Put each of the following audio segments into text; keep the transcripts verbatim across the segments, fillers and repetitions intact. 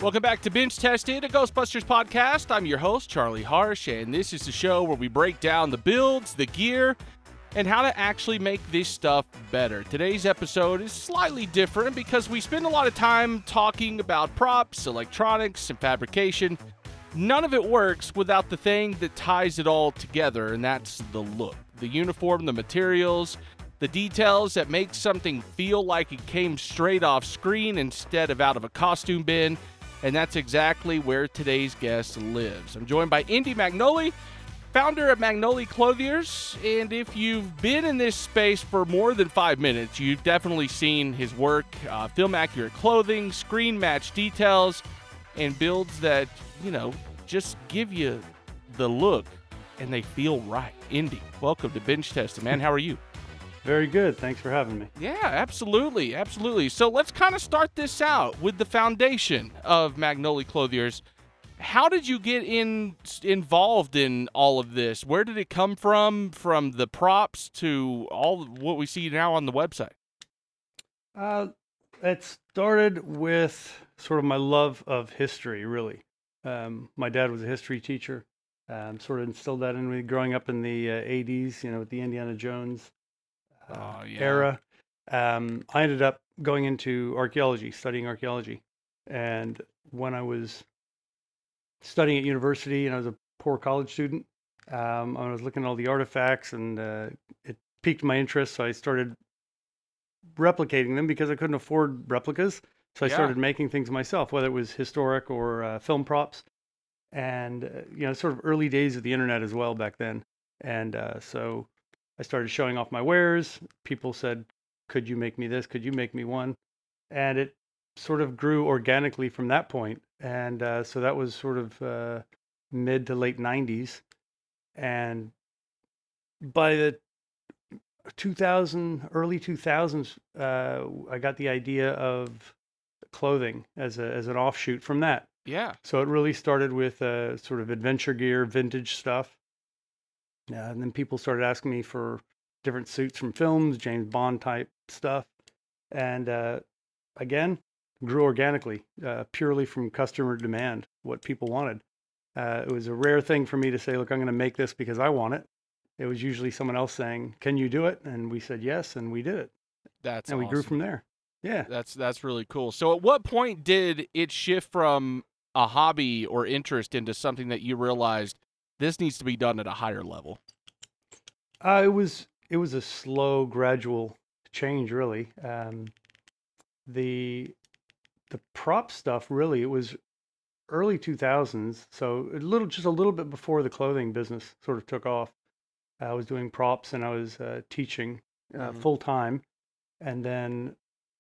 Welcome back to Binge Tested, a Ghostbusters podcast. I'm your host, Charlie Harsh, and this is the show where we break down the builds, the gear, and how to actually make this stuff better. Today's episode is slightly different because we spend a lot of time talking about props, electronics, and fabrication. None of it works without the thing that ties it all together, and that's the look. The uniform, the materials, the details that make something feel like it came straight off screen instead of out of a costume bin. And that's exactly where today's guest lives. I'm joined by Indy Magnoli, founder of Magnoli Clothiers. And if you've been in this space for more than five minutes, you've definitely seen his work, uh, film-accurate clothing, screen-match details, and builds that, you know, just give you the look and they feel right. Indy, welcome to Binge Tested, man. How are you? Very good. Thanks for having me. Yeah, absolutely. Absolutely. So let's kind of start this out with the foundation of Magnoli Clothiers. How did you get in involved in all of this? Where did it come from, from the props to all what we see now on the website? Uh, it started with sort of my love of history, really. Um, my dad was a history teacher. Um, sort of instilled that in me growing up in the uh, eighties, you know, with the Indiana Jones Uh, oh, yeah. era. Um, I ended up going into archaeology, studying archaeology. And when I was studying at university and I was a poor college student, um, I was looking at all the artifacts and uh, it piqued my interest. So I started replicating them because I couldn't afford replicas. So I Yeah. started making things myself, whether it was historic or uh, film props. And, uh, you know, sort of early days of the internet as well back then. And uh, so I started showing off my wares. People said, could you make me this? Could you make me one? And it sort of grew organically from that point. And uh, so that was sort of uh, mid to late nineties. And by the two thousand, early two thousands, uh, I got the idea of clothing as a as an offshoot from that. Yeah. So it really started with uh, sort of adventure gear, vintage stuff. Uh, and then people started asking me for different suits from films, James Bond type stuff. And uh, again, grew organically, uh, purely from customer demand, what people wanted. Uh, it was a rare thing for me to say, look, I'm going to make this because I want it. It was usually someone else saying, can you do it? And we said yes, and we did it. That's and we awesome. grew from there. Yeah. That's that's really cool. So at what point did it shift from a hobby or interest into something that you realized this needs to be done at a higher level? Uh, it was it was a slow, gradual change, really. Um, the the prop stuff, really, it was early two thousands, so a little, just a little bit before the clothing business sort of took off. I was doing props and I was uh, teaching uh, Mhm. full time, and then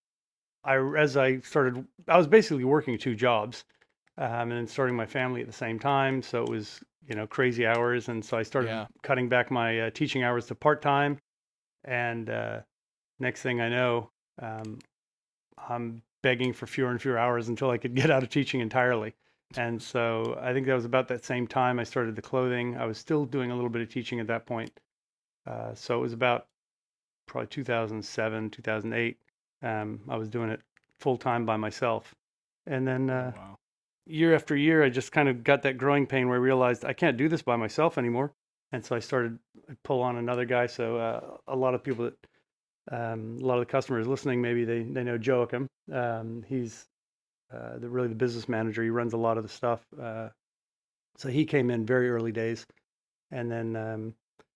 I, as I started, I was basically working two jobs, um, and then starting my family at the same time. So it was, you know, crazy hours. And so I started Yeah. cutting back my uh, teaching hours to part time. And uh, next thing I know, um, I'm begging for fewer and fewer hours until I could get out of teaching entirely. And so I think that was about that same time I started the clothing. I was still doing a little bit of teaching at that point. Uh, so it was about probably two thousand seven, two thousand eight. Um, I was doing it full time by myself. And then uh, Wow. year after year, I just kind of got that growing pain where I realized I can't do this by myself anymore. And so I started to pull on another guy. So uh, a lot of people that, um, a lot of the customers listening, maybe they, they know Joachim. Um, he's uh, the, really the business manager. He runs a lot of the stuff. Uh, so he came in very early days. And then um,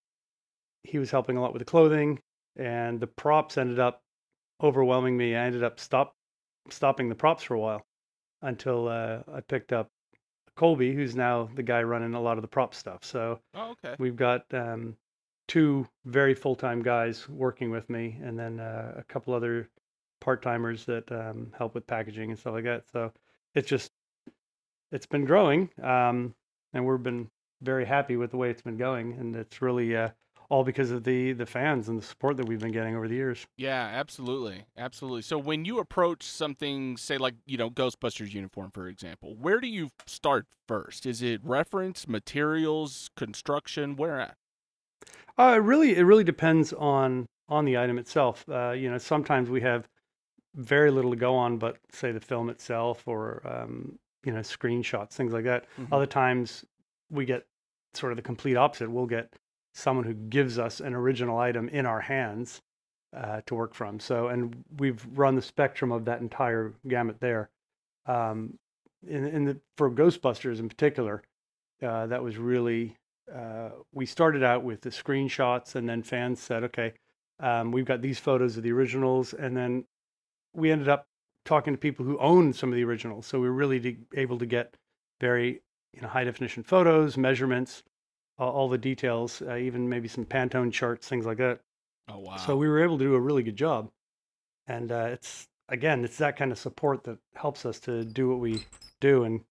he was helping a lot with the clothing. And the props ended up overwhelming me. I ended up stop, stopping the props for a while until uh, I picked up Colby, who's now the guy running a lot of the prop stuff. So Oh, okay. we've got um, two very full-time guys working with me, and then uh, a couple other part-timers that um, help with packaging and stuff like that. So it's just, it's been growing, um, and we've been very happy with the way it's been going. And it's really uh, all because of the the fans and the support that we've been getting over the years. Yeah, absolutely. Absolutely. So when you approach something, say like, you know, Ghostbusters uniform, for example, where do you start first? Is it reference, materials, construction? Where at? Uh, it really, it really depends on on the item itself. Uh, you know, sometimes we have very little to go on, but say the film itself or um, you know, screenshots, things like that. Mhm. Other times we get sort of the complete opposite. We'll get someone who gives us an original item in our hands uh, to work from. So, and we've run the spectrum of that entire gamut there. Um, in, in the, for Ghostbusters in particular, uh, that was really, uh, we started out with the screenshots, and then fans said, okay, um, we've got these photos of the originals. And then we ended up talking to people who own some of the originals. So we were really de- able to get very, you know, high definition photos, measurements, all, all the details, uh, even maybe some Pantone charts, things like that. Oh, wow. So we were able to do a really good job. And uh, it's, again, it's that kind of support that helps us to do what we do and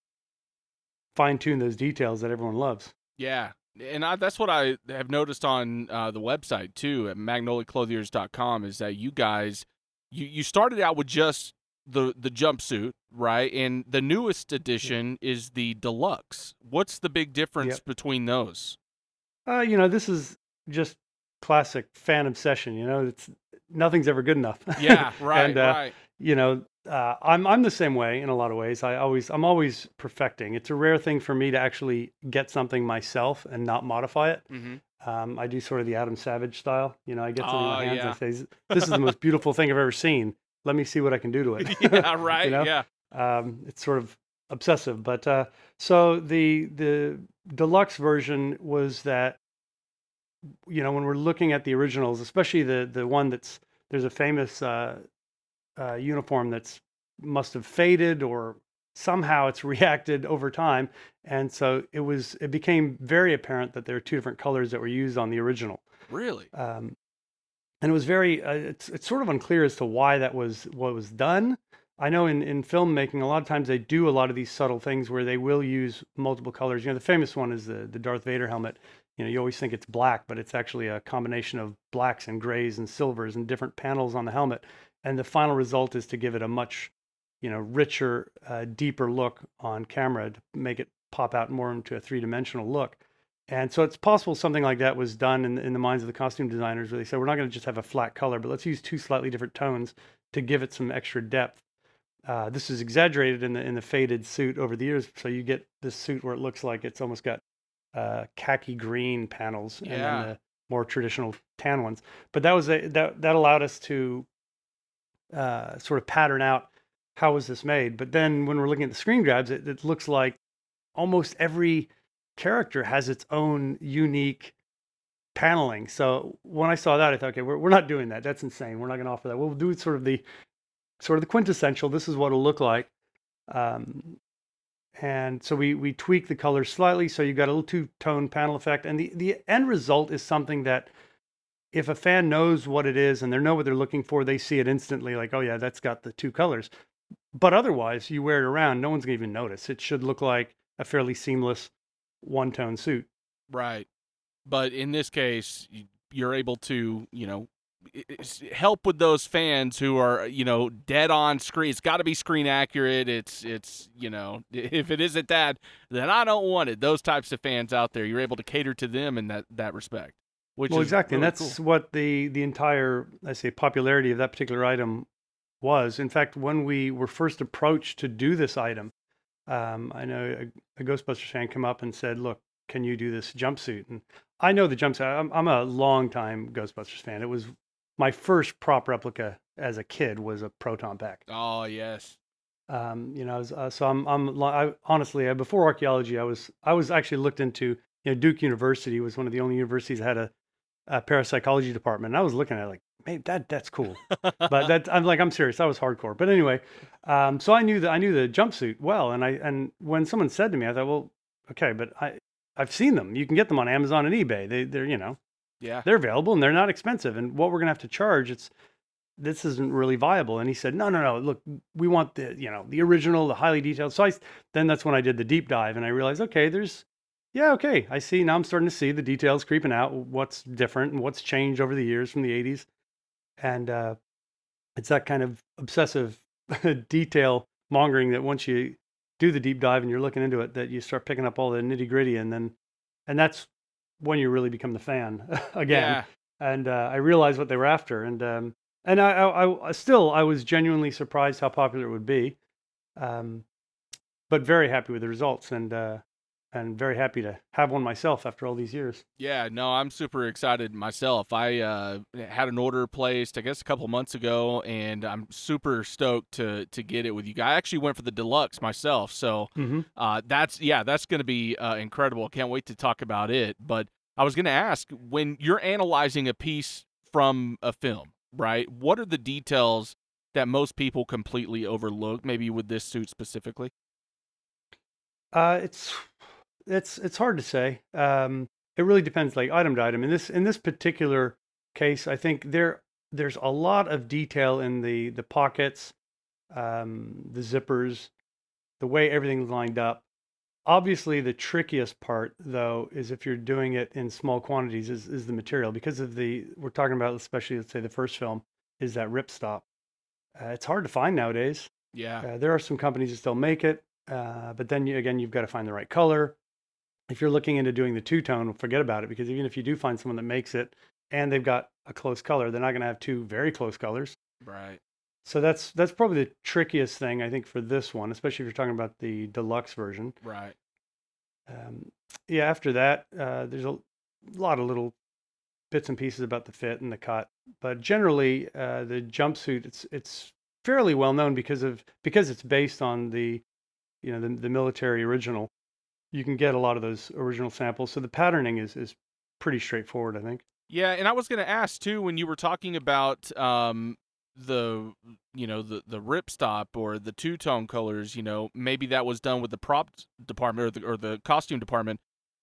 fine tune those details that everyone loves. Yeah. And I, that's what I have noticed on uh, the website, too, at magnolia clothiers dot com, is that you guys, you, you started out with just the, the jumpsuit, right? And the newest edition yeah. is the deluxe. What's the big difference yep. between those? Uh, you know, this is just classic fan obsession. You know, it's nothing's ever good enough. Yeah, right, and, uh, right. You know, uh, I'm I'm the same way in a lot of ways. I always I'm always perfecting. It's a rare thing for me to actually get something myself and not modify it. Mm-hmm. Um, I do sort of the Adam Savage style. You know, I get something oh, in my hands yeah. and I say, "This is the most beautiful thing I've ever seen. Let me see what I can do to it." Yeah, right. you know? Yeah. Um, it's sort of obsessive, but uh, so the the deluxe version was that, you know, when we're looking at the originals, especially the the one that's, there's a famous uh, uh, uniform that's must have faded or somehow it's reacted over time, and so it was it became very apparent that there are two different colors that were used on the original. Really? Um, and it was very uh, it's it's sort of unclear as to why that was what was done. I know in, in filmmaking, a lot of times they do a lot of these subtle things where they will use multiple colors. You know, the famous one is the, the Darth Vader helmet. You know, you always think it's black, but it's actually a combination of blacks and grays and silvers and different panels on the helmet. And the final result is to give it a much, you know, richer, uh, deeper look on camera to make it pop out more into a three-dimensional look. And so it's possible something like that was done in, in the minds of the costume designers, where they said, we're not going to just have a flat color, but let's use two slightly different tones to give it some extra depth. Uh, this is exaggerated in the in the faded suit over the years, so you get this suit where it looks like it's almost got uh, khaki green panels, yeah. and then the more traditional tan ones. But that was a, that that allowed us to uh, sort of pattern out how was this made. But then when we're looking at the screen grabs, it, it looks like almost every character has its own unique paneling. So when I saw that, I thought, okay, we're we're not doing that. That's insane. We're not going to offer that. We'll do sort of the sort of the quintessential. This is what it'll look like. Um, and so we we tweak the colors slightly, so you've got a little two-tone panel effect. And the, the end result is something that if a fan knows what it is and they know what they're looking for, they see it instantly, like, oh yeah, that's got the two colors. But otherwise, you wear it around, no one's going to even notice. It should look like a fairly seamless one-tone suit. Right. But in this case, you're able to, you know, help with those fans who are, you know, dead on screen. It's got to be screen accurate. It's, it's, you know, if it isn't that, then I don't want it. Those types of fans out there, you're able to cater to them in that, that respect. Which well, is exactly. Really and that's cool. what the, the entire, I say, popularity of that particular item was. In fact, when we were first approached to do this item, um, I know a, a Ghostbusters fan came up and said, look, can you do this jumpsuit? And I know the jumpsuit. I'm, I'm a long-time Ghostbusters fan. It was my first prop replica as a kid was a proton pack. Oh, yes. Um, you know, uh, so I'm, I'm I, honestly, uh, before archaeology, I was, I was actually looked into, you know, Duke University was one of the only universities that had a, a parapsychology department. And I was looking at it like, man, that, that's cool. But that, I'm like, I'm serious. That was hardcore. But anyway, um, so I knew that I knew the jumpsuit well. And I, and when someone said to me, I thought, well, okay, but I, I've seen them. You can get them on Amazon and eBay. They, they're, you know, yeah, they're available and they're not expensive. And what we're going to have to charge, it's, this isn't really viable. And he said, no, no, no, look, we want the, you know, the original, the highly detailed. So I, then that's when I did the deep dive and I realized, okay, there's, yeah, okay. I see. Now I'm starting to see the details creeping out, what's different and what's changed over the years from the eighties. And uh, it's that kind of obsessive detail mongering that once you do the deep dive and you're looking into it, that you start picking up all the nitty gritty. And then, and that's when you really become the fan again. Yeah. And uh, I realized what they were after. And, um, and I, I, I still, I was genuinely surprised how popular it would be. Um, but very happy with the results, and uh, and very happy to have one myself after all these years. Yeah, no, I'm super excited myself. I uh, had an order placed, I guess, a couple months ago, and I'm super stoked to to get it with you guys. I actually went for the deluxe myself, so Mm-hmm. uh, that's yeah, that's going to be uh, incredible. Can't wait to talk about it. But I was going to ask, when you're analyzing a piece from a film, right? What are the details that most people completely overlook? Maybe with this suit specifically. Uh, it's it's it's hard to say. Um, it really depends, like item to item. In this in this particular case, I think there there's a lot of detail in the the pockets, um, the zippers, the way everything's lined up. Obviously, the trickiest part, though, is if you're doing it in small quantities, is is the material, because of the we're talking about, especially let's say the first film is that ripstop. Uh, it's hard to find nowadays. Yeah. Uh, there are some companies that still make it, uh, but then you, again, you've got to find the right color. If you're looking into doing the two-tone, forget about it, because even if you do find someone that makes it and they've got a close color, they're not going to have two very close colors. Right. So that's that's probably the trickiest thing, I think, for this one, especially if you're talking about the deluxe version. Right. Um, yeah, after that, uh, there's a lot of little bits and pieces about the fit and the cut, but generally, uh, the jumpsuit it's it's fairly well known because of because it's based on the you know the, the military original. You can get a lot of those original samples, so the patterning is is pretty straightforward, I think. Yeah, and I was going to ask too, when you were talking about um, the you know the the ripstop or the two tone colors, you know, maybe that was done with the prop department or the or the costume department.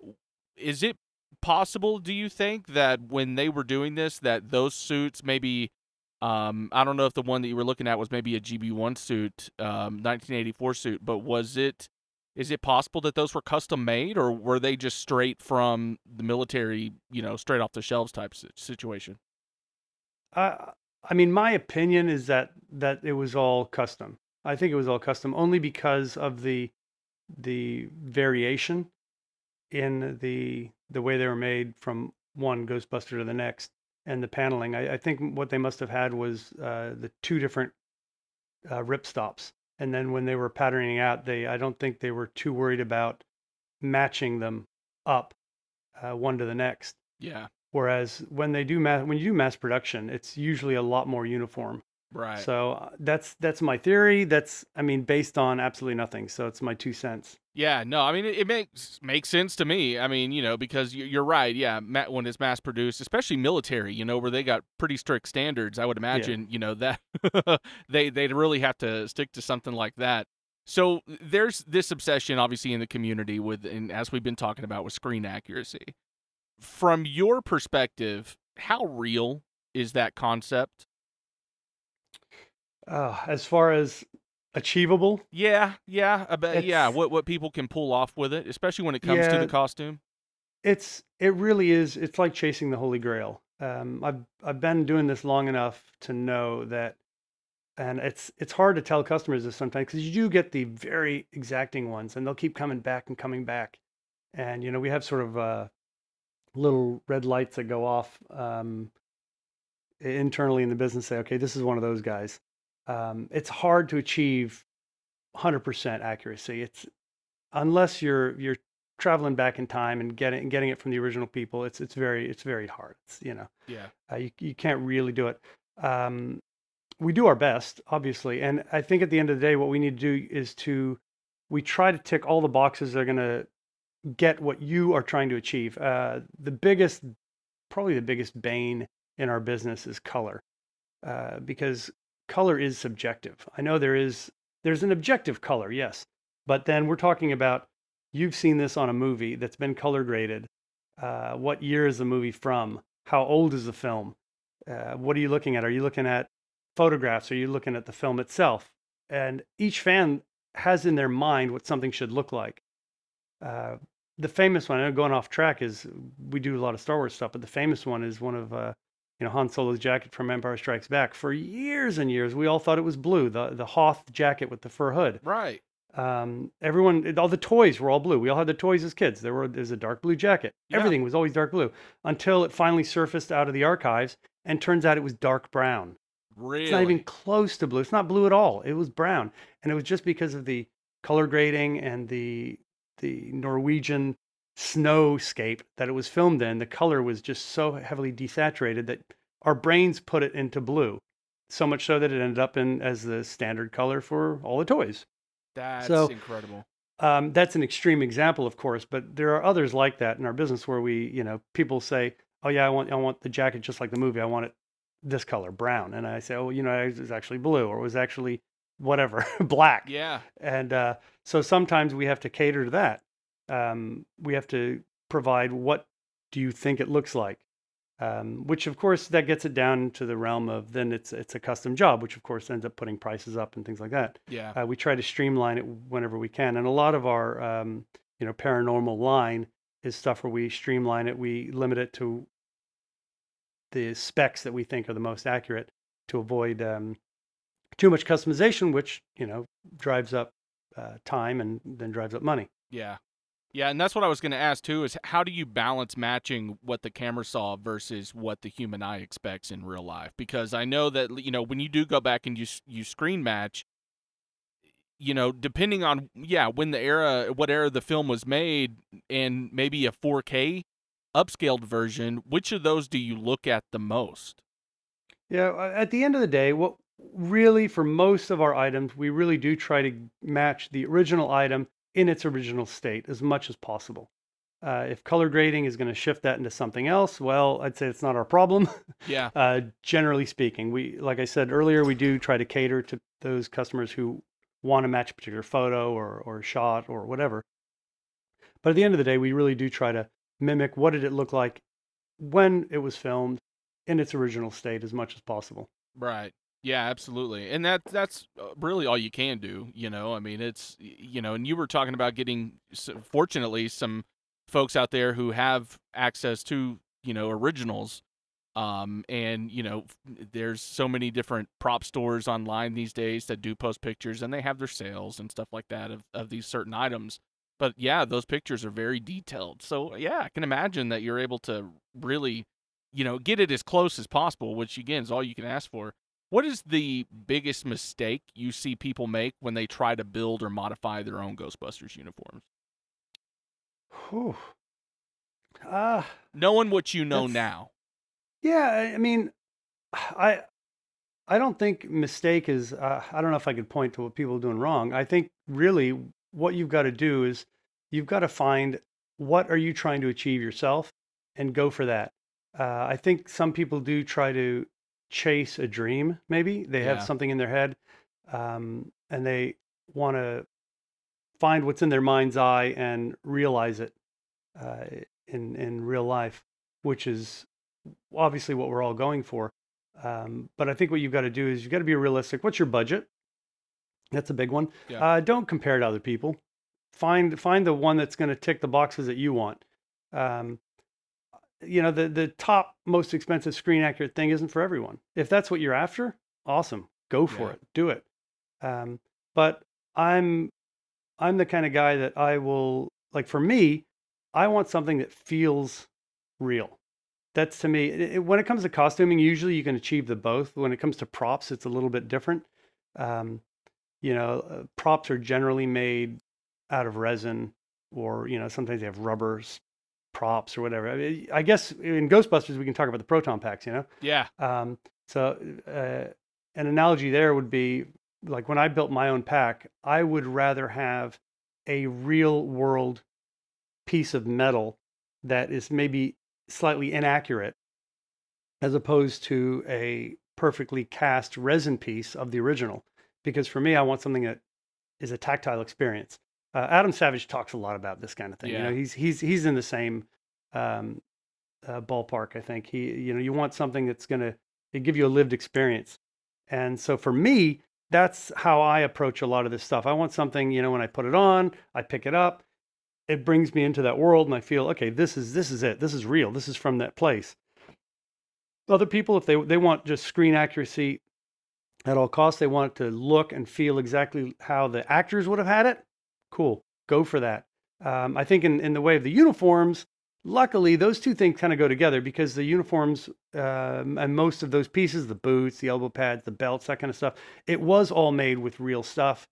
Is it possible, do you think, that when they were doing this, that those suits maybe, um, I don't know if the one that you were looking at was maybe a G B one suit, um, nineteen eighty-four suit, but was it? Is it possible that those were custom made, or were they just straight from the military, you know, straight off the shelves type si- situation? Uh, I mean, my opinion is that that it was all custom. I think it was all custom only because of the the variation in the the way they were made from one Ghostbuster to the next, and the paneling. I, I think what they must have had was uh, the two different uh, rip stops, and then when they were patterning out, they I don't think they were too worried about matching them up uh, one to the next. Yeah. Whereas when they do mass, when you do mass production, it's usually a lot more uniform. Right. So uh, that's that's my theory. That's I mean based on absolutely nothing. So it's my two cents. Yeah, no, I mean it, it makes makes sense to me. I mean, you know, because you- you're right. Yeah, ma- when it's mass produced, especially military, you know, where they got pretty strict standards, I would Yeah. imagine, you know, that they they'd really have to stick to something like that. So there's this obsession, obviously, in the community with, and as we've been talking about, with screen accuracy. From your perspective, how real is that concept? Uh, as far as achievable, Yeah, yeah, I bet, yeah. it's What what people can pull off with it, especially when it comes to the yeah, costume. it's it really is. It's like chasing the Holy Grail. Um, I've I've been doing this long enough to know that, and it's it's hard to tell customers this sometimes because you do get the very exacting ones, and they'll keep coming back and coming back. And you know we have sort of uh, little red lights that go off um, internally in the business. Say, okay, this is one of those guys. Um, it's hard to achieve one hundred percent accuracy. It's unless you're you're traveling back in time and getting getting it from the original people. It's it's very it's very hard. It's, you know, Yeah. uh, you you can't really do it. Um, we do our best, obviously, and I think at the end of the day, what we need to do is to we try to tick all the boxes that are going to get what you are trying to achieve. Uh, the biggest, probably the biggest bane in our business is color, uh, because color is subjective. I know there is there's an objective color, yes, but then we're talking about you've seen this on a movie that's been color graded. Uh, what year is the movie from? How old is the film? Uh, what are you looking at? Are you looking at photographs? Are you looking at the film itself? And each fan has in their mind what something should look like. Uh, the famous one, I know going off track, is we do a lot of Star Wars stuff, but the famous one is one of uh, you know Han Solo's jacket from Empire Strikes Back. For years and years, we all thought it was blue, the the Hoth jacket with the fur hood. Right. Um, everyone, all the toys were all blue. We all had the toys as kids. There were there's a dark blue jacket. Yeah. Everything was always dark blue until it finally surfaced out of the archives, and turns out it was dark brown. Really? It's not even close to blue. It's not blue at all. It was brown, and it was just because of the color grading and the the Norwegian snowscape that it was filmed in, the color was just so heavily desaturated that our brains put it into blue. So much so that it ended up in as the standard color for all the toys. That's So incredible. um, that's an extreme example, of course, but there are others like that in our business where we, you know, people say, "Oh yeah, I want I want the jacket just like the movie. I want it this color, brown." And I say, "Oh, you know, it was actually blue, or it was actually whatever, black." Yeah. And uh, so sometimes we have to cater to that. Um, we have to provide what do you think it looks like, um, which of course that gets it down to the realm of then it's it's a custom job, which of course ends up putting prices up and things like that. Yeah. Uh, we try to streamline it whenever we can, and a lot of our um, you know paranormal line is stuff where we streamline it. We limit it to the specs that we think are the most accurate to avoid um, too much customization, which you know drives up uh, time and then drives up money. Yeah. Yeah, and that's what I was going to ask too is how do you balance matching what the camera saw versus what the human eye expects in real life? Because I know that you know when you do go back and you s- you screen match, you know, depending on yeah, when the era what era the film was made and maybe a four K upscaled version, which of those do you look at the most? Yeah, uh, at the end of the day, what really for most of our items, we really do try to match the original item in its original state as much as possible. Uh, if color grading is going to shift that into something else, well, I'd say it's not our problem. Yeah. uh, generally speaking, we, like I said earlier, we do try to cater to those customers who want to match a particular photo or or shot or whatever. But at the end of the day, we really do try to mimic what did it look like when it was filmed in its original state as much as possible. Right. Yeah, absolutely. And that that's uh, really all you can do, you know. I mean, it's y- you know, and you were talking about getting s- fortunately some folks out there who have access to, you know, originals. Um and you know, f- there's so many different prop stores online these days that do post pictures and they have their sales and stuff like that of of these certain items. But yeah, those pictures are very detailed. So, yeah, I can imagine that you're able to really, you know, get it as close as possible, which again is all you can ask for. What is the biggest mistake you see people make when they try to build or modify their own Ghostbusters uniforms? Whew. Ah, Knowing what you know that's now. yeah. I I mean, I I don't think mistake is. Uh, I don't know if I could point to what people are doing wrong. I think really what you've got to do is you've got to find what are you trying to achieve yourself and go for that. Uh, I think some people do try to chase a dream. Maybe they have Yeah. something in their head, um, and they want to find what's in their mind's eye and realize it uh, in in real life, which is obviously what we're all going for. Um, but I think what you've got to do is you've got to be realistic. What's your budget? That's a big one. Yeah. Uh, don't compare to other people. Find find the one that's going to tick the boxes that you want. Um, you know, the the top most expensive screen accurate thing isn't for everyone. If that's what you're after, awesome, go for Yeah. it, do it. Um, but I'm I'm the kind of guy that I will like. For me, I want something that feels real. That's to me, it, it- when it comes to costuming, usually you can achieve the both. When it comes to props, it's a little bit different. Um, you know, uh, props are generally made out of resin, or you know, sometimes they have rubber s- props or whatever. I, mean, I guess in Ghostbusters we can talk about the proton packs. You know, Yeah. um, so uh, an analogy there would be like when I built my own pack, I would rather have a real world piece of metal that is maybe slightly inaccurate as opposed to a perfectly cast resin piece of the original. Because for me, I want something that is a tactile experience. Uh, Adam Savage talks a lot about this kind of thing. You know, Yeah. he's he's he's in the same um, uh, ballpark. I think he, you know, you want something that's going to give you a lived experience. And so for me, that's how I approach a lot of this stuff. I want something, you know, when I put it on, I pick it up, it brings me into that world, and I feel, okay, this is this is it. This is real. This is from that place. Other people, if they they want just screen accuracy at all costs, they want it to look and feel exactly how the actors would have had it. Cool, go for that. Um, I think in in the way of the uniforms, luckily those two things kind of go together because the uniforms um, and most of those pieces, the boots, the elbow pads, the belts, that kind of stuff, it was all made with real stuff.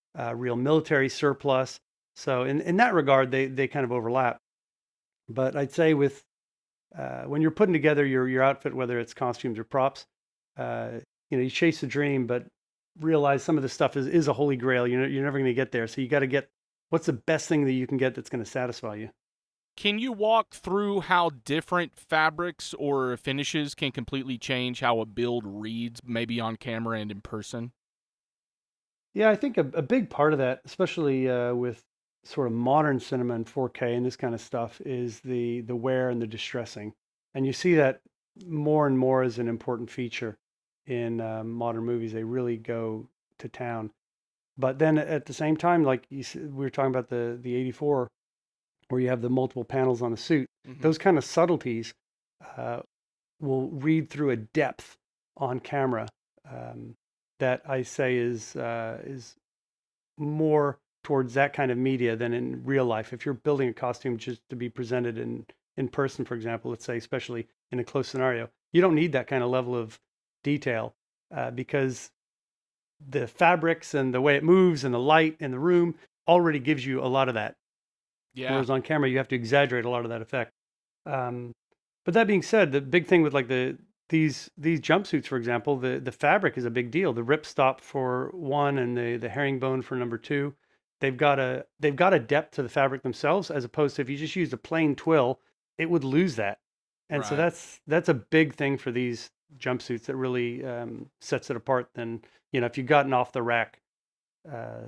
uh, real military surplus. So in, in that regard, they, they kind of overlap. But I'd say with uh, when you're putting together your, your outfit, whether it's costumes or props, uh, you know, you chase the dream, but realize some of the stuff is, is a holy grail. You're, you're never going to get there. So you got to get what's the best thing that you can get that's going to satisfy you. Can you walk through how different fabrics or finishes can completely change how a build reads, maybe on camera and in person? Yeah, I think a, a big part of that, especially uh, with sort of modern cinema and four K and this kind of stuff, is the the wear and the distressing. And you see that more and more as an important feature in um, modern movies. They really go to town. But then at the same time, like you, s- we were talking about the the eighty-four, where you have the multiple panels on the suit, Hmm. those kind of subtleties uh, will read through a depth on camera um, that I say is uh, is more towards that kind of media than in real life. If you're building a costume just to be presented in in person, for example, let's say, especially in a close scenario, you don't need that kind of level of detail uh, because the fabrics and the way it moves and the light in the room already gives you a lot of that. Yeah. Whereas on camera, you have to exaggerate a lot of that effect. Um, but that being said, the big thing with like the these these jumpsuits, for example, the the fabric is a big deal. The ripstop for one and the the herringbone for number two, they've got a they've got a depth to the fabric themselves, as opposed to if you just used a plain twill, it would lose that. And so Right. that's that's a big thing for these jumpsuits that really um, sets it apart. Than you know if you gotten off the rack, uh,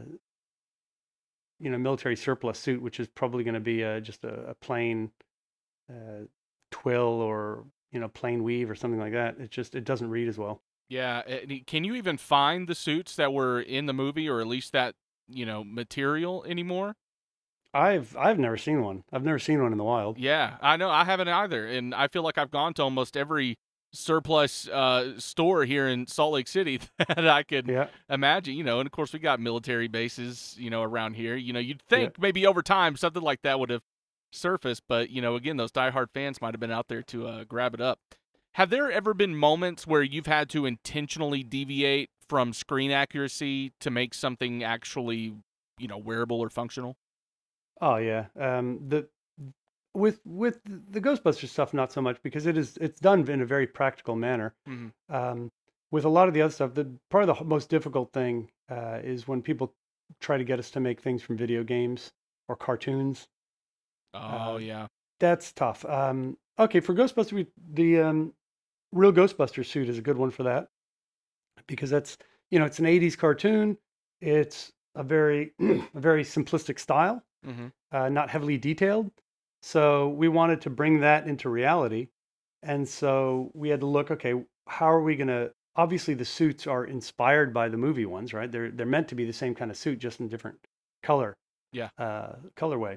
you know military surplus suit, which is probably going to be a, just a, a plain uh, twill or you know plain weave or something like that. It just it doesn't read as well. Yeah. and y- Can you even find the suits that were in the movie, or at least that, you know, material anymore? I've I've never seen one. I've never seen one in the wild. Yeah, I know. I haven't either. And I feel like I've gone to almost every surplus uh, store here in Salt Lake City that I could Yeah, imagine, you know. And of course, we got military bases, you know, around here. You know, you'd yeah. think maybe over time something like that would have surfaced. But, you know, again, those diehard fans might have been out there to uh, grab it up. Have there ever been moments where you've had to intentionally deviate from screen accuracy to make something actually, you know, wearable or functional? Oh yeah. Um, the with with the Ghostbusters stuff, not so much because it is it's done in a very practical manner. Hmm. Um, with a lot of the other stuff, the probably the h- most difficult thing uh, is when people try to get us to make things from video games or cartoons. Oh, Uh, yeah. that's tough. Um, okay, for Ghostbusters, we, the um, real Ghostbuster suit is a good one for that because that's you know it's an eighties cartoon. It's a very a very simplistic style, Hmm. uh, not heavily detailed. So we wanted to bring that into reality, and so we had to look. Okay, how are we going to? Obviously, the suits are inspired by the movie ones, right? They're they're meant to be the same kind of suit, just in different color, Yeah. uh, colorway.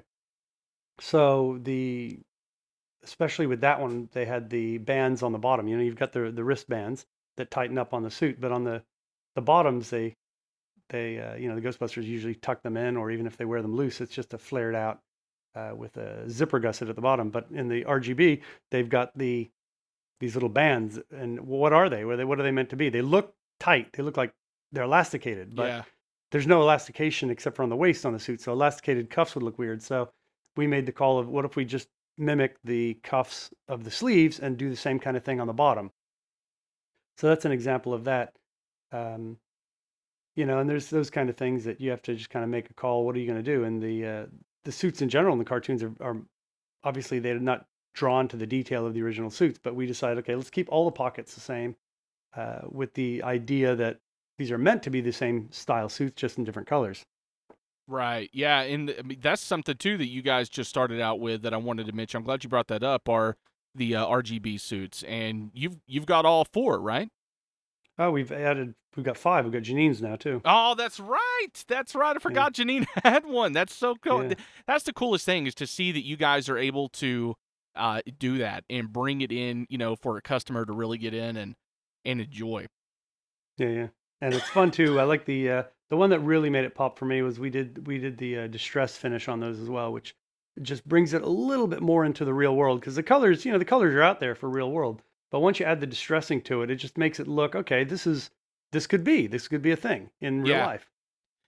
So the especially with that one, they had the bands on the bottom. You know, you've got the the wristbands that tighten up on the suit, but on the the bottoms, they they uh, you know the Ghostbusters usually tuck them in, or even if they wear them loose, it's just a flared out uh, with a zipper gusset at the bottom. But in the R G B, they've got the these little bands, and what are they? What are they? What are they meant to be? They look tight. They look like they're elasticated, but Yeah. there's no elastication except for on the waist on the suit. So elasticated cuffs would look weird. So we made the call of what if we just mimic the cuffs of the sleeves and do the same kind of thing on the bottom. So that's an example of that. Um, you know, and there's those kind of things that you have to just kind of make a call. What are you going to do? And the uh, the suits in general in the cartoons are, are obviously they're not drawn to the detail of the original suits, but we decided, okay, let's keep all the pockets the same, uh, with the idea that these are meant to be the same style suits, just in different colors. Right. Yeah, and th- I mean, that's something too that you guys just started out with that I wanted to mention. I'm glad you brought that up. Are the uh, R G B suits, and you've you've got all four, right? Oh, we've added, we've got five. We've got Janine's now too. Oh, that's right. That's right. I Yeah, forgot Janine had one. That's so cool. yeah, Th- That's the coolest thing is to see that you guys are able to uh, do that and bring it in, you know, for a customer to really get in and and enjoy. yeah, yeah. And it's fun too. I like the uh, the one that really made it pop for me was we did we did the uh, distress finish on those as well, which just brings it a little bit more into the real world because the colors, you know, the colors are out there for real world, but once you add the distressing to it, it just makes it look okay. This is this could be this could be a thing in real Yeah. life.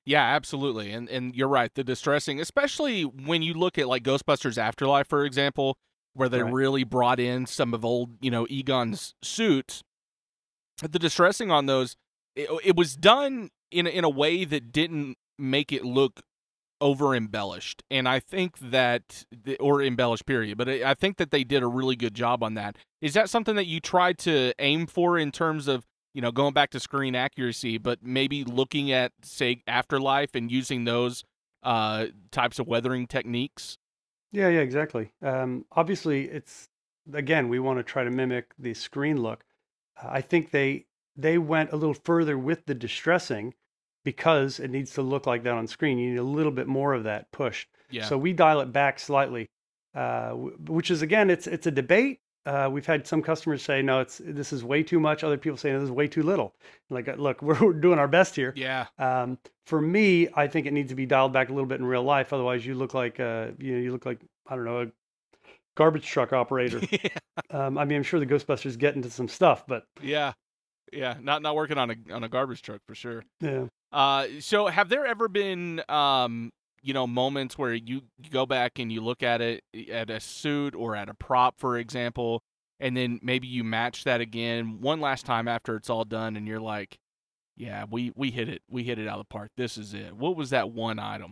Yeah, absolutely. And and you're right. The distressing, especially when you look at like Ghostbusters Afterlife, for example, where they Right. really brought in some of old, you know, Egon's suits. The distressing on those, it, it was done in a- in a way that didn't make it look over embellished, and I think that the, or embellished period, but I I think that they did a really good job on that. Is that something that you tried to aim for in terms of, you know, going back to screen accuracy, but maybe looking at, say, Afterlife and using those uh, types of weathering techniques? Yeah, yeah, exactly. Um, obviously, it's again, we want to try to mimic the screen look. Uh, I think they they went a little further with the distressing because it needs to look like that on screen. You need a little bit more of that push. Yeah. So we dial it back slightly, uh, w- which is again, it's it's a debate. Uh, we've had some customers say, no, it's this is way too much. Other people say, no, this is way too little. Like, uh, look, we're, we're doing our best here. Yeah. Um, for me, I think it needs to be dialed back a little bit in real life. Otherwise, you look like uh, you know, you look like I don't know, a garbage truck operator. Um, I mean, I'm sure the Ghostbusters get into some stuff, but Yeah. Yeah. Not not working on a on a garbage truck for sure. yeah. Uh, so have there ever been, um, you know, moments where you, you go back and you look at it at a suit or at a prop, for example, and then maybe you match that again one last time after it's all done, and you're like, yeah, we we hit it, we hit it out of the park. This is it. What was that one item?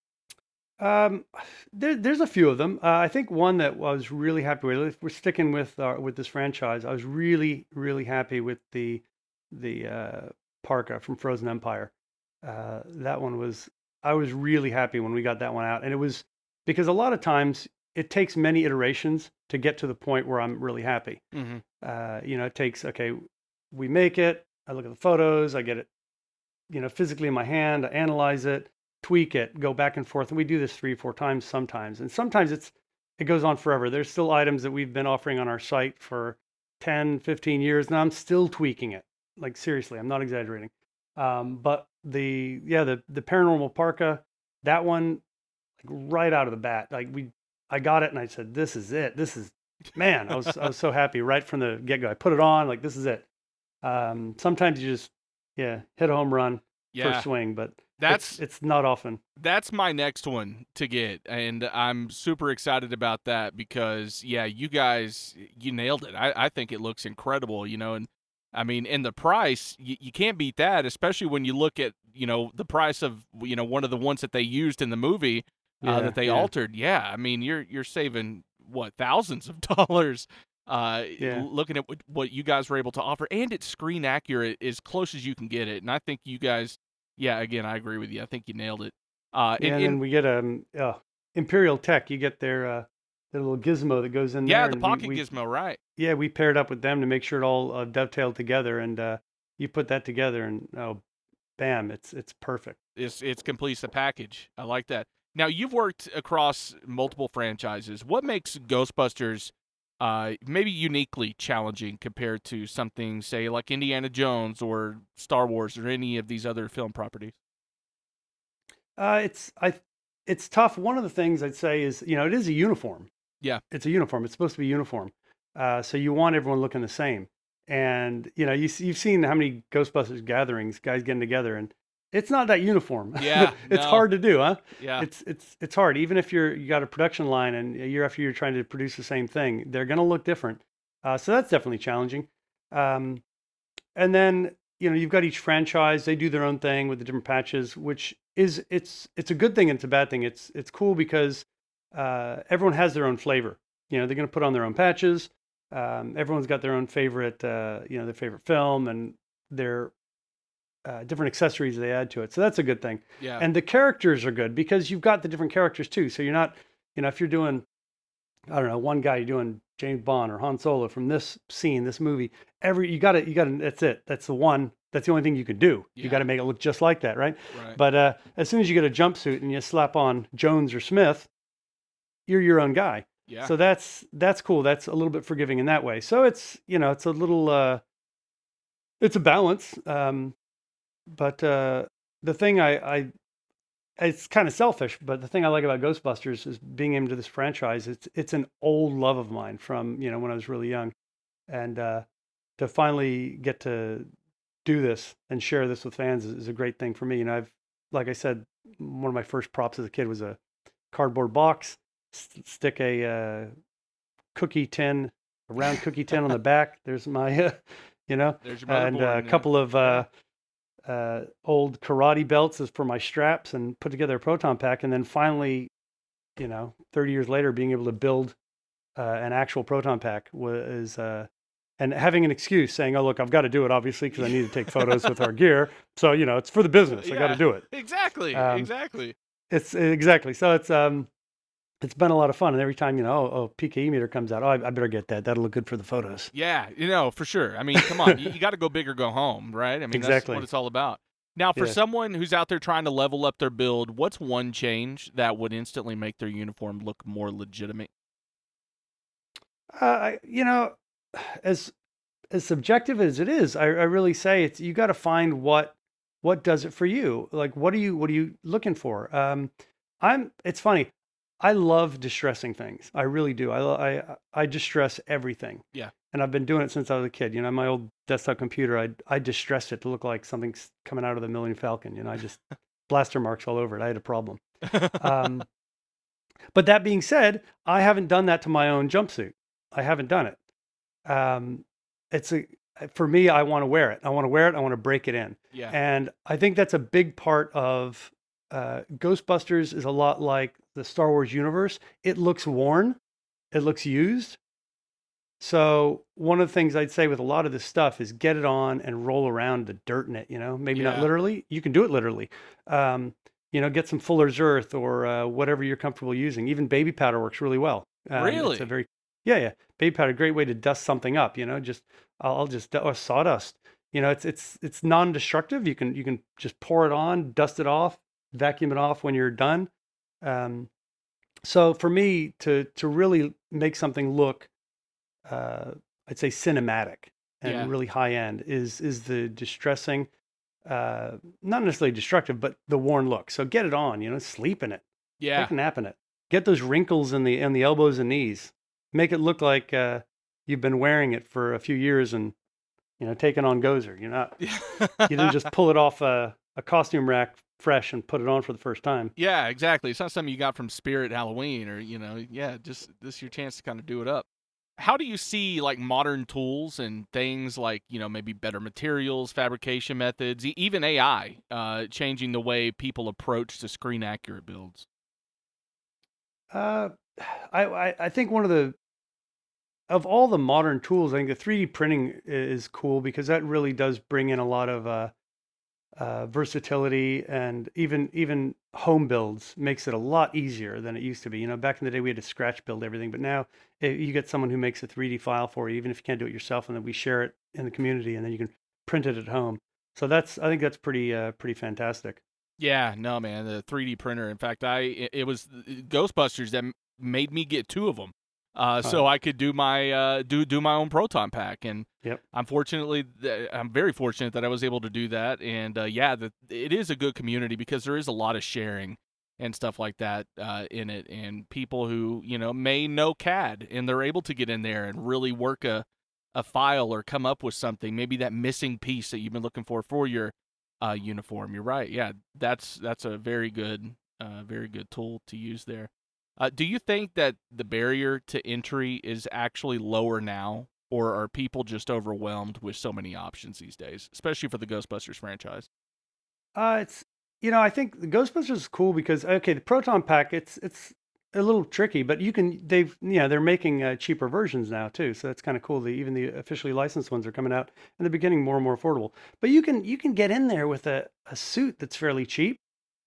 Um, there, there's a few of them. Uh, I think one that I was really happy with. If we're sticking with our, with this franchise, I was really, really happy with the the uh, parka from Frozen Empire. Uh, that one was. I was really happy when we got that one out, and it was because a lot of times it takes many iterations to get to the point where I'm really happy. Mm-hmm. Uh, you know, it takes okay, we make it. I look at the photos. I get it, you know, physically in my hand. I analyze it, tweak it, go back and forth, and we do this three, four times sometimes. And sometimes it's it goes on forever. There's still items that we've been offering on our site for ten, fifteen years, and I'm still tweaking it. Like seriously, I'm not exaggerating. Um, but the yeah, the the paranormal parka, that one, like right out of the bat, like we, I got it and I said, this is it. This is man. I was I was so happy right from the get go. I put it on, like this is it. Um, sometimes you just yeah hit a home run Yeah, first swing, but that's it's it's not often. that's my next one to get, and I'm super excited about that because yeah, you guys, you nailed it. I, I think it looks incredible, you know, and I mean, and the price, you, you can't beat that, especially when you look at, you know, the price of, you know, one of the ones that they used in the movie uh, Yeah, that they yeah, altered. Yeah, I mean, you're you're saving what, thousands of dollars uh yeah, l- looking at what, what you guys were able to offer, and it's screen accurate as close as you can get it. And I think you guys, yeah, again, I agree with you. I think you nailed it. Uh, yeah. and, And and then we get um uh, Imperial Tech. You get their uh, their little gizmo that goes in yeah, there, the and we pocket we gizmo, right? yeah we paired up with them to make sure it all uh, dovetailed together, and uh, you put that together, and oh, bam, it's it's perfect. It's it's completes the package. I like that. Now you've worked across multiple franchises. What makes Ghostbusters uh, maybe uniquely challenging compared to something, say, like Indiana Jones or Star Wars or any of these other film properties? Uh, it's I it's tough. One of the things I'd say is you know it is a uniform. Yeah, It's a uniform. It's supposed to be uniform. Uh, so you want everyone looking the same. And you know, you, s- you've seen how many Ghostbusters gatherings, guys getting together, and it's not that uniform. yeah, It's no, hard to do, huh? yeah, It's it's it's hard. Even if you're you got a production line and year after year trying to produce the same thing, they're going to look different. Uh, so that's definitely challenging. Um, and then you know you've got each franchise; they do their own thing with the different patches, which is it's it's a good thing and it's a bad thing. It's it's cool because uh, everyone has their own flavor. You know, they're going to put on their own patches. Um, everyone's got their own favorite, uh, you know, their favorite film and their uh, different accessories they add to it. So that's a good thing. yeah, And the characters are good because you've got the different characters too. So you're not, you know, if you're doing, I don't know, one guy you're doing James Bond or Han Solo from this scene, this movie. Every you got to, you got to. That's it. That's the one. That's the only thing you can do. You yeah, got to make it look just like that, right? right. But uh, as soon as you get a jumpsuit and you slap on Jones or Smith, you're your own guy. Yeah, So that's that's cool. That's a little bit forgiving in that way. So it's you know it's a little uh, it's a balance. Um, but uh, the thing I, I it's kind of selfish, but the thing I like about Ghostbusters is being into this franchise. It's it's an old love of mine from you know when I was really young, and uh, to finally get to do this and share this with fans is, is a great thing for me. You know I've like I said, one of my first props as a kid was a cardboard box, st- stick a uh, cookie tin, a round cookie tin on the back. There's my, uh, you know, There's your and motherboard a in there. couple of uh, uh, old karate belts as for my straps, and put together a proton pack. And then finally, you know, thirty years later, being able to build uh, an actual proton pack was, uh, and having an excuse saying, "Oh, look, I've got to do it, obviously, because I need to take photos with our gear. So, you know, it's for the business. I got to Yeah, do it." exactly, Um, exactly. It's exactly. So it's um, it's been a lot of fun. And every time, you know, oh, oh P K E meter comes out, oh, I, I better get that. That'll look good for the photos. Yeah, you know, for sure. I mean, come on, you, you got to go big or go home, right? I mean, that's Exactly. what it's all about. Now, for Yeah. someone who's out there trying to level up their build, what's one change that would instantly make their uniform look more legitimate? Uh, I, you know, as as subjective as it is, I, I really say it's you got to find what what does it for you. Like, what are you what are you looking for? Um, I'm. It's funny. I love distressing things. I really do. I lo- I I distress everything. Yeah. And I've been doing it since I was a kid. You know, my old desktop computer, I I distressed it to look like something's coming out of the Millennium Falcon. You know, I just blaster marks all over it. I had a problem. Um, but that being said, I haven't done that to my own jumpsuit. I haven't done it. Um, it's a for me. I want to wear it. I want to wear it. I want to break it in. Yeah. And I think that's a big part of uh, Ghostbusters. Is a lot like the Star Wars universe. It looks worn. It looks used. So one of the things I'd say with a lot of this stuff is get it on and roll around the dirt in it. You know, maybe not Yeah. literally. You can do it literally. Um, you know, get some Fuller's Earth or uh, whatever you're comfortable using. Even baby powder works really well. Um, Really? It's a very yeah, yeah. Baby powder, great way to dust something up. You know, just I'll, I'll just or sawdust. You know, it's it's it's non-destructive. You can you can just pour it on, dust it off, vacuum it off when you're done. Um, so for me to to really make something look, uh, I'd say cinematic and Yeah. really high end is is the distressing, uh, not necessarily destructive, but the worn look. So get it on. You know, sleep in it. Yeah. Take a nap in it. Get those wrinkles in the in the elbows and knees. Make it look like uh, you've been wearing it for a few years and you know taking on Gozer. You're not. You didn't just pull it off a, a costume rack fresh and put it on for the first time. Yeah, exactly. It's not something you got from Spirit Halloween or, you know, yeah, just this is your chance to kind of do it up. How do you see like modern tools and things like, you know, maybe better materials, fabrication methods, e- even A I, uh, changing the way people approach to screen accurate builds? Uh, I, I I think one of the of all the modern tools, I think the three D printing i- is cool because that really does bring in a lot of uh, uh, versatility and even even home builds makes it a lot easier than it used to be. You know, back in the day we had to scratch build everything, but now eh, you get someone who makes a three D file for you, even if you can't do it yourself, and then we share it in the community, and then you can print it at home. So that's I think that's pretty uh, pretty fantastic. Yeah, no, man, the three D printer. In fact, I it it was Ghostbusters that m- made me get two of them, uh, so Uh, I could do my uh, do do my own proton pack. And yep. I'm fortunately, th- I'm very fortunate that I was able to do that. And uh, yeah, the, it is a good community because there is a lot of sharing and stuff like that uh, in it, and people who you know may know C A D and they're able to get in there and really work a a file or come up with something, maybe that missing piece that you've been looking for for your uh, uniform. You're right. Yeah, that's that's a very good, uh, very good tool to use there. Uh, do you think that the barrier to entry is actually lower now, or are people just overwhelmed with so many options these days, especially for the Ghostbusters franchise? Uh, it's you know I think the Ghostbusters is cool because okay the proton pack it's it's a little tricky but you can they've you know they're making uh, cheaper versions now too so that's kind of cool. The, even the officially licensed ones are coming out and they're becoming more and more affordable. But you can you can get in there with a, a suit that's fairly cheap.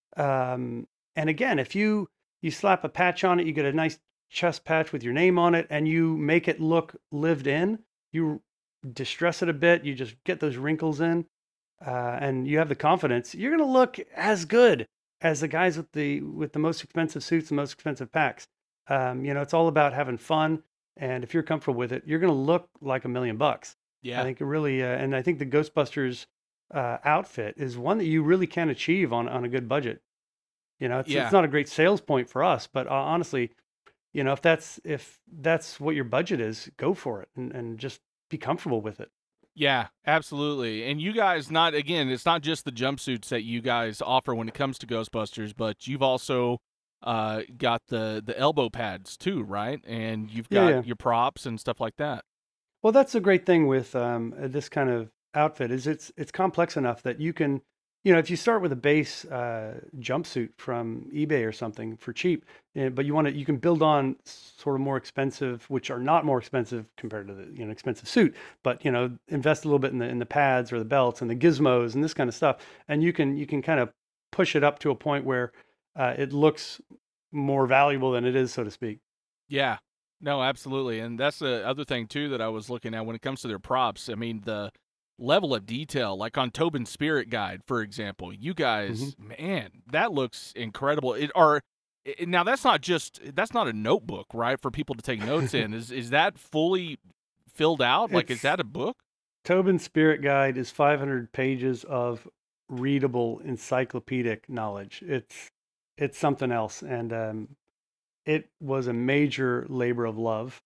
Um, and again, if you you slap a patch on it, you get a nice chest patch with your name on it, and you make it look lived in. You distress it a bit. You just get those wrinkles in, uh, and you have the confidence. You're going to look as good as the guys with the with the most expensive suits, the most expensive packs. Um, you know, it's all about having fun, and if you're comfortable with it, you're going to look like a million bucks. I Yeah, think it really, uh, and I think the Ghostbusters uh, outfit is one that you really can achieve on on a good budget. You know, it's it's yeah. not a great sales point for us, but uh, honestly, you know, if that's if that's what your budget is, go for it and, and just be comfortable with it. Yeah, absolutely. And you guys, not again, it's not just the jumpsuits that you guys offer when it comes to Ghostbusters, but you've also uh, got the the elbow pads too, right? And you've Yeah, got yeah. your props and stuff like that. Well, that's a great thing with um, uh, this kind of outfit is it's it's complex enough that you can, you know, if you start with a base uh, jumpsuit from eBay or something for cheap, uh, but you want to, you can build on sort of more expensive, which are not more expensive compared to the you know expensive suit, but you know, invest a little bit in the in the pads or the belts and the gizmos and this kind of stuff, and you can you can kind of push it up to a point where uh, it looks more valuable than it is, so to speak. Yeah. No, absolutely. And that's the other thing too that I was looking at when it comes to their props. I mean, the level of detail, like on Tobin's Spirit Guide, for example, you Hmm. guys, man, that looks incredible. It are i- now that's not just that's not a notebook, right, for people to take notes in. Is is that fully filled out? Like, is It's that a book? Tobin's Spirit Guide is five hundred pages of readable encyclopedic knowledge. It's it's something else, and um, it was a major labor of love.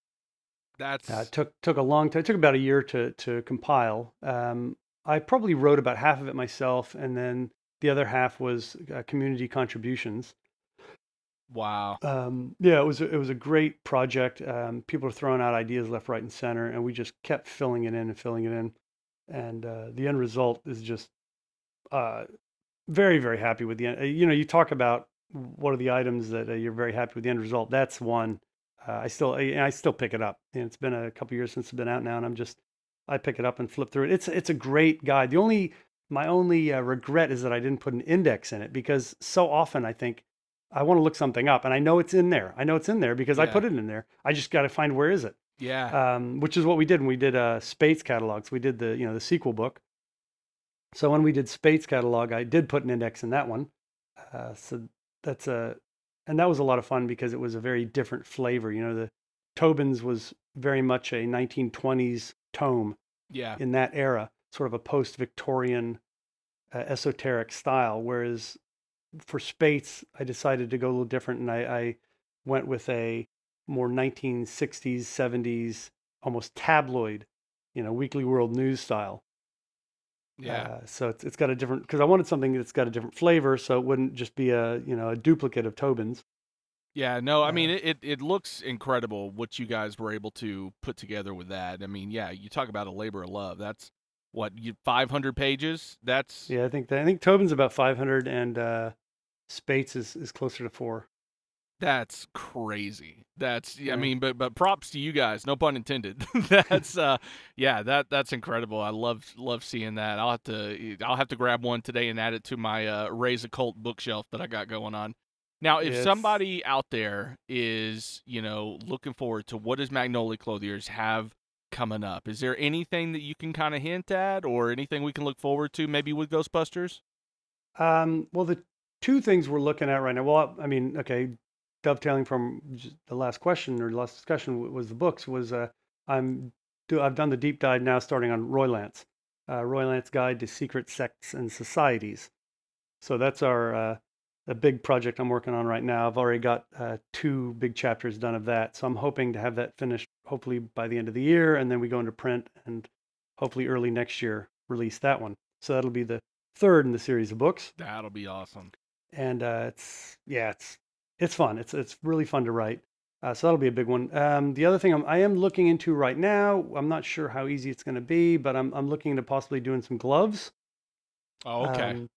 Uh, it That's took took a long time. It took about a year to to compile. Um, I probably wrote about half of it myself, and then the other half was uh, community contributions. wow. Um, yeah, it was a, it was a great project. Um, people are throwing out ideas left, right, and center, and we just kept filling it in and filling it in. And uh, the end result is just uh, very, very happy with the end. uh, You know, you talk about what are the items that uh, you're very happy with the end result. That's one. Uh, I still, I, I still pick it up. And it's been a couple years since it's been out now, and I'm just, I pick it up and flip through it. It's, it's a great guide. The only, my only uh, regret is that I didn't put an index in it because so often I think I want to look something up, and I know it's in there. I know it's in there because I Yeah. put it in there. I just got to find where is it. Yeah. Um, which is what we did when we did uh, Spates catalogs. We did the, you know, the sequel book. So when we did Spates catalog, I did put an index in that one. Uh, so that's a, and that was a lot of fun because it was a very different flavor. You know, the Tobin's was very much a nineteen twenties tome Yeah. in that era, sort of a post-Victorian uh, esoteric style. Whereas for Spates, I decided to go a little different, and I, I went with a more nineteen sixties, seventies, almost tabloid, you know, Weekly World News style. Yeah. Uh, so it's it's got a different because I wanted something that's got a different flavor, so it wouldn't just be a you know a duplicate of Tobin's. Yeah, no, I mean Uh, it, it, it looks incredible what you guys were able to put together with that. I mean, yeah, you talk about a labor of love. That's what you five hundred pages. That's yeah, I think that, I think Tobin's about five hundred, and uh, Spates is is closer to four. that's crazy. That's yeah, I Yeah. mean, but but props to you guys. No pun intended. That's uh, yeah, that that's incredible. I love love seeing that. I'll have to I'll have to grab one today and add it to my uh, Raise a Cult bookshelf that I got going on. Now, if It's somebody out there is, you know, looking forward to what does Magnolia Clothiers have coming up, is there anything that you can kind of hint at or anything we can look forward to maybe with Ghostbusters? um, well, the two things we're looking at right now. Well, I mean, okay, dovetailing from just the last question or the last discussion w- was the books. Was uh, I'm do I've done the deep dive now, starting on Roy Lance, uh, Roy Lance Guide to Secret Sects and Societies. So that's our uh, a big project I'm working on right now. I've already got uh, two big chapters done of that. So I'm hoping to have that finished hopefully by the end of the year, and then we go into print and hopefully early next year release that one. So that'll be the third in the series of books. That'll be awesome. And uh, it's yeah, it's it's fun. It's it's really fun to write. Uh, so that'll be a big one. Um, the other thing I'm, I am looking into right now, I'm not sure how easy it's going to be, but I'm I'm looking into possibly doing some gloves. Oh, okay. Um,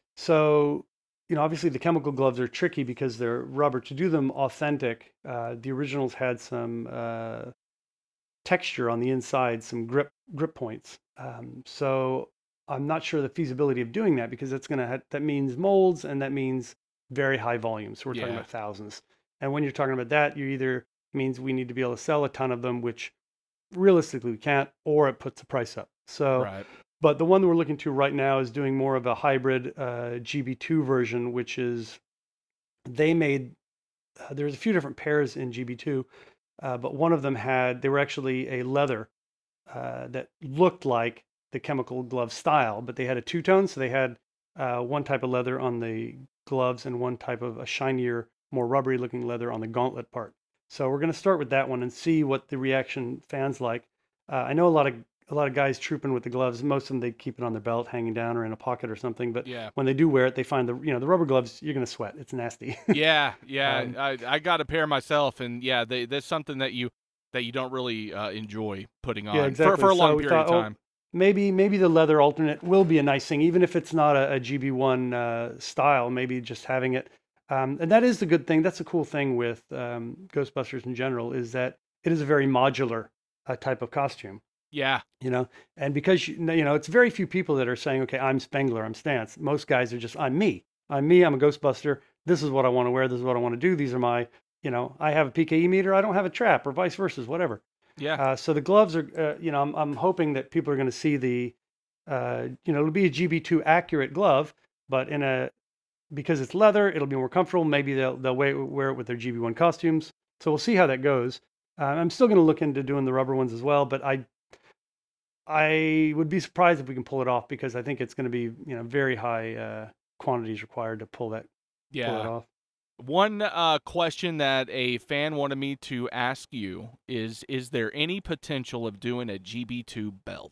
so, you know, obviously the chemical gloves are tricky because they're rubber. To do them authentic, uh, the originals had some uh, texture on the inside, some grip grip points. Um, so I'm not sure the feasibility of doing that because that's gonna ha- that means molds and that means very high volumes. So we're talking Yeah. about thousands. And when you're talking about that, you either means we need to be able to sell a ton of them, which realistically we can't, or it puts the price up. So Right. but the one that we're looking to right now is doing more of a hybrid uh, G B two version, which is they made. Uh, there's a few different pairs in G B two, uh, but one of them had they were actually a leather uh, that looked like the chemical glove style, but they had a two tone, so they had uh, one type of leather on the gloves and one type of a shinier, more rubbery looking leather on the gauntlet part. So we're going to start with that one and see what the reaction fans like. Uh, I know a lot of a lot of guys trooping with the gloves. Most of them, they keep it on their belt, hanging down or in a pocket or something. But Yeah. when they do wear it, they find the, you know, the rubber gloves, you're going to sweat. It's nasty. Yeah, yeah. Um, I, I got a pair myself, and yeah, they, that's something that you that you don't really uh, enjoy putting on Yeah, exactly. for, for a long So we period thought, of oh, time. maybe maybe the leather alternate will be a nice thing, even if it's not a, a G B one uh, style. Maybe just having it, um, and that is the good thing. That's a cool thing with um, Ghostbusters in general, is that it is a very modular uh, type of costume. Yeah, You know, and because you you know, it's very few people that are saying, okay, I'm Spengler, I'm Stance. Most guys are just, I'm me. I'm me. I'm a Ghostbuster. This is what I want to wear. This is what I want to do. These are my, you know, I have a P K E meter. I don't have a trap, or vice versa, whatever. yeah, Uh, so the gloves are, uh, you know, I'm, I'm hoping that people are going to see the, uh, you know, it'll be a G B two accurate glove, but in a, because it's leather, it'll be more comfortable. Maybe they'll they'll wear, wear it with their G B one costumes. So we'll see how that goes. Uh, I'm still going to look into doing the rubber ones as well, but I, I would be surprised if we can pull it off, because I think it's going to be, you know, very high uh, quantities required to pull that pull that yeah. off. One uh, question that a fan wanted me to ask you is: Is there any potential of doing a G B two belt?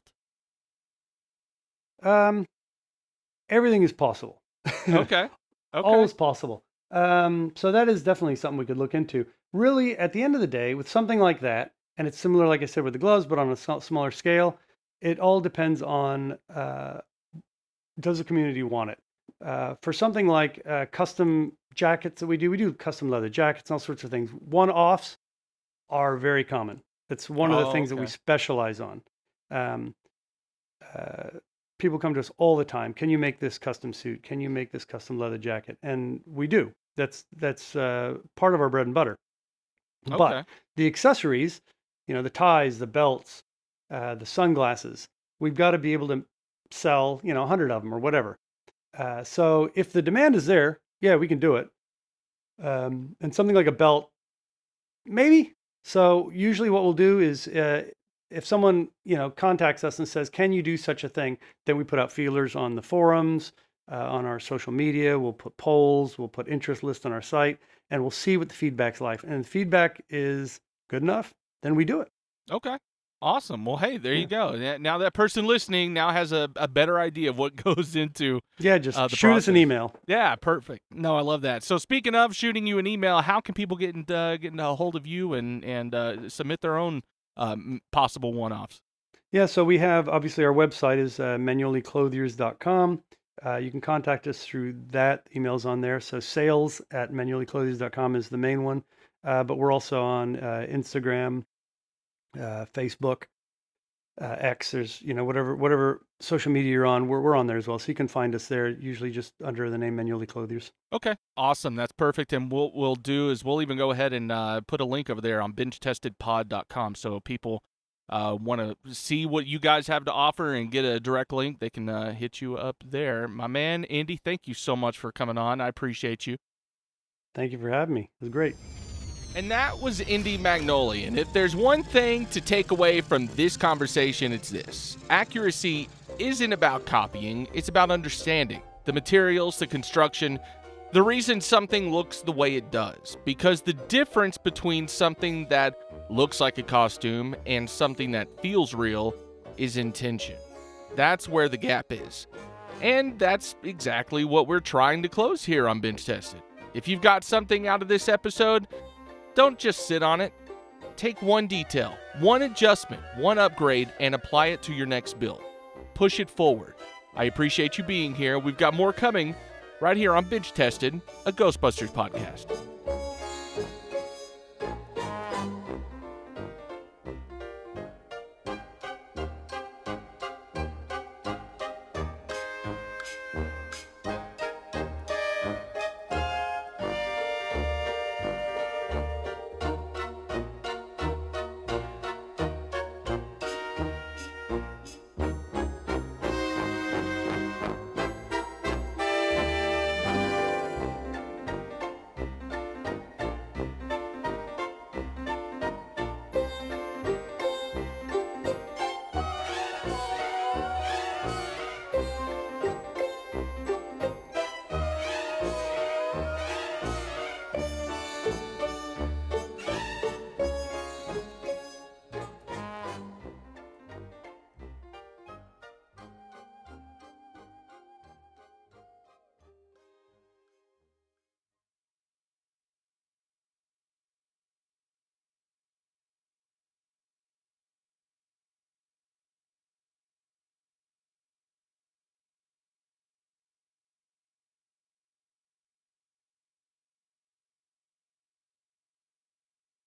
Um, everything is possible. Okay, okay, All is possible. Um, so that is definitely something we could look into. Really, at the end of the day, with something like that, and it's similar, like I said, with the gloves, but on a s- smaller scale, it all depends on uh, does the community want it. Uh, for something like uh, custom jackets that we do, we do custom leather jackets and all sorts of things. One-offs are very common. It's one of the Oh, things that we okay. specialize on. Um, uh, People come to us all the time. Can you make this custom suit? Can you make this custom leather jacket? And we do. That's that's uh, part of our bread and butter. But okay. the accessories, you know, the ties, the belts, uh, the sunglasses, we've got to be able to sell, you know, a hundred of them or whatever. Uh, so if the demand is there, yeah, we can do it. Um, and something like a belt, maybe. So usually what we'll do is uh, if someone, you know, contacts us and says, can you do such a thing? Then we put out feelers on the forums, uh, on our social media. We'll put polls, we'll put interest lists on our site, and we'll see what the feedback's like. And if feedback is good enough, then we do it. Okay. Awesome. Well, hey, there Yeah. you go. N- Now that person listening now has a, a better idea of what goes into. Yeah, just Uh, the shoot us an process. email. Yeah, perfect. No, I love that. So speaking of shooting you an email, how can people get in, uh, get a hold of you and and uh, submit their own um, possible one-offs? Yeah, so we have, obviously, our website is uh, manually clothiers dot com. Uh, you can contact us through that. Email's on there. So sales at manually clothiers dot com is the main one. Uh, but we're also on uh, Instagram, uh, Facebook, uh, X. There's, you know, whatever whatever social media you're on, we're, we're on there as well. So you can find us there, usually just under the name Manually Clothiers. Okay, awesome. That's perfect. And we'll we'll do is we'll even go ahead and uh, put a link over there on binge tested pod dot com. So people uh, want to see what you guys have to offer and get a direct link, they can uh, hit you up there. My man, Indy, thank you so much for coming on. I appreciate you. Thank you for having me. It was great. And that was Indy Magnoli. And if there's one thing to take away from this conversation, it's this. Accuracy isn't about copying, it's about understanding the materials, the construction, the reason something looks the way it does. Because the difference between something that looks like a costume and something that feels real is intention. That's where the gap is. And that's exactly what we're trying to close here on Binge Tested. If you've got something out of this episode, don't just sit on it. Take one detail, one adjustment, one upgrade, and apply it to your next build. Push it forward. I appreciate you being here. We've got more coming right here on Binge Tested, a Ghostbusters podcast.